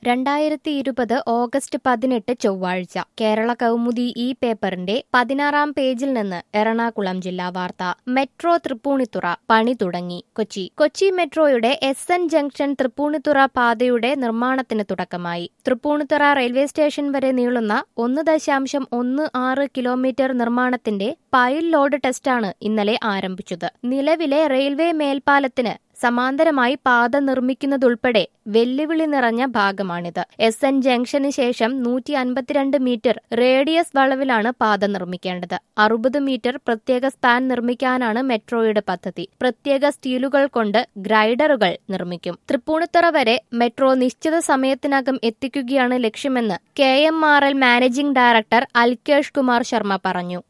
2020 August 18 ചൊവ്വാഴ്ച കേരള കൗമുദി ഈ പേപ്പറിന്റെ 16-ാം പേജിൽ നിന്ന് എറണാകുളം ജില്ലാ വാർത്ത. മെട്രോ തൃപ്പൂണിത്തുറ പണി തുടങ്ങി. കൊച്ചി മെട്രോയുടെ SN ജംഗ്ഷൻ തൃപ്പൂണിത്തുറ പാതയുടെ നിർമ്മാണത്തിന് തുടക്കമായി. തൃപ്പൂണിത്തുറ റെയിൽവേ സ്റ്റേഷൻ വരെ നീളുന്ന 1.16 കിലോമീറ്റർ നിർമ്മാണത്തിന്റെ പൈൽ ലോഡ് ടെസ്റ്റാണ് ഇന്നലെ ആരംഭിച്ചത്. നിലവിലെ റെയിൽവേ മേൽപ്പാലത്തിന് സമാന്തരമായി പാത നിർമ്മിക്കുന്നതുൾപ്പെടെ വെല്ലുവിളി നിറഞ്ഞ ഭാഗമാണിത്. SN ജംഗ്ഷന് ശേഷം 152 മീറ്റർ റേഡിയസ് വളവിലാണ് പാത നിർമ്മിക്കേണ്ടത്. 60 മീറ്റർ പ്രത്യേക സ്പാൻ നിർമ്മിക്കാനാണ് മെട്രോയുടെ പദ്ധതി. പ്രത്യേക സ്റ്റീലുകൾ കൊണ്ട് ഗ്രൈഡറുകൾ നിർമ്മിക്കും. തൃപ്പൂണിത്തുറ വരെ മെട്രോ നിശ്ചിത സമയത്തിനകം എത്തിക്കുകയാണ് ലക്ഷ്യമെന്ന് KMRL managing director Alkesh Kumar Sharma പറഞ്ഞു.